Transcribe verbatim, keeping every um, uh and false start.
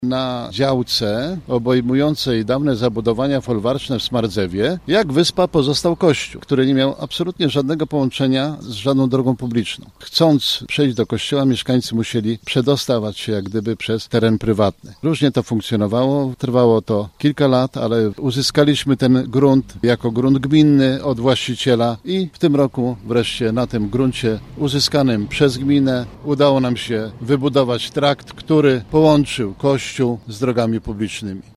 na działce obejmującej dawne zabudowania folwarczne w Smardzewie, jak wyspa pozostał kościół, który nie miał absolutnie żadnego połączenia z żadną drogą publiczną. Chcąc przejść do kościoła, mieszkańcy musieli przedostawać się jak gdyby przez teren prywatny. Różnie to funkcjonowało, trwało to kilka lat, ale uzyskaliśmy ten grunt jako grunt gminny od właściciela i w tym roku wreszcie na tym gruncie uzyskanym przez gminę udało nam się wybudować trakt, który połączył kościół z drogami publicznymi.